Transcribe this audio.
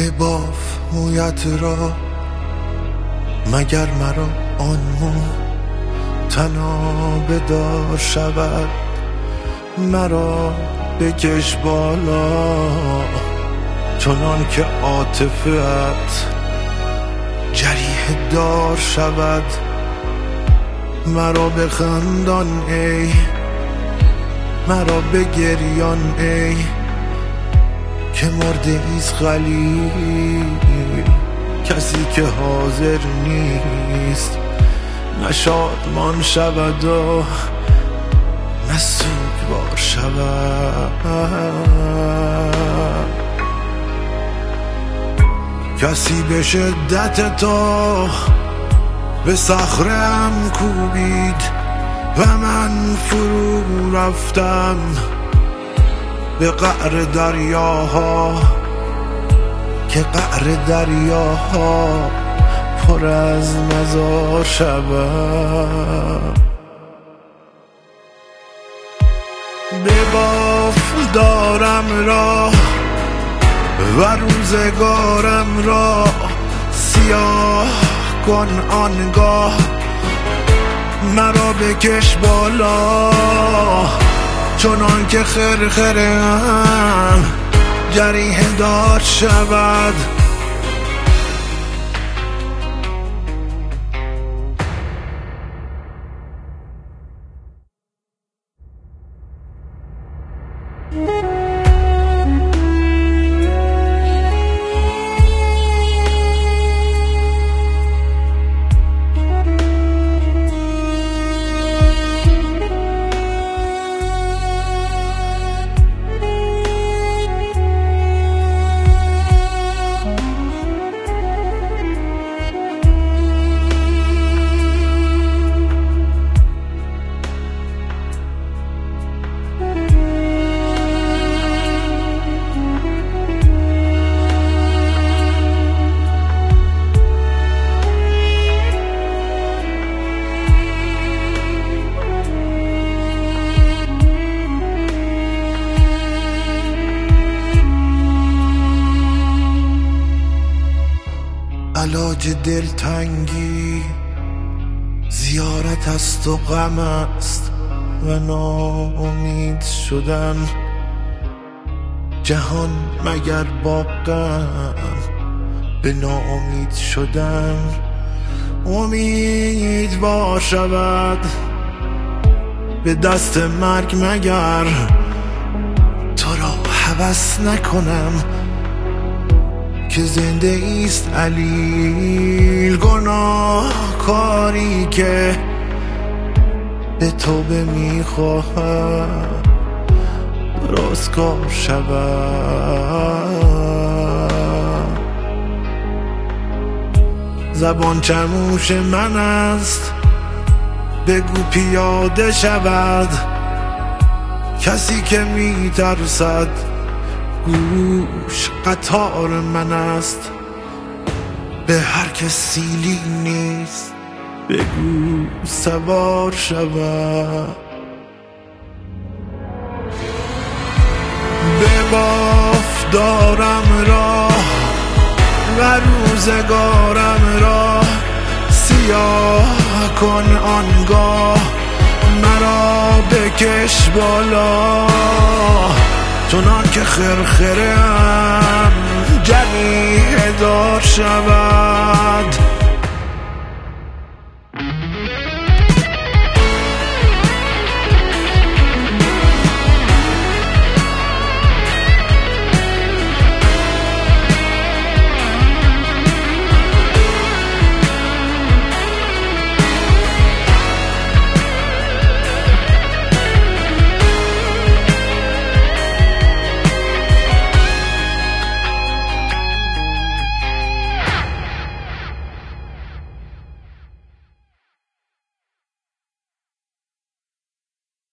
بباف مویت را، مگر مرا آن مو تنها بدار شود. مرا بکش بالا چنان که عاطفه‌ات جریح دار شود. مرا بخندان ای، مرا بگریان ای، که مرده ایست خلیل، کسی که حاضر نیست نه شادمان شود و نه سوگوار شود. کسی به شدت تو به صخره‌ام کوبید و من فرو رفتم به قعر دریاها، که قعر دریاها پر از مزار شود. بباف دارم را و روزگارم را، سیاه کن آنگاه مرا بکش بالا چنان که خرخره‌ام جریح دار شود. علاج دلتنگی زیارت است و غم است و ناامید شدن. جهان مگر با غم به ناامید شدن امیدوار شود. به دست مرگ مگر تو را هوس نکنم، که زنده ایست علیل. گناه کاری که به توبه میخواهم رستگار شود. زبان چموش من است، بگو پیاده شود. کسی که میترسد گوش قطار من است. به هر که سیلی نیست بگو سوار شود. بباف دارم راه و روزگارم را، سیاه کن آنگاه مرا بکش بالا چنان که خرخره‌ام جریح دار شود.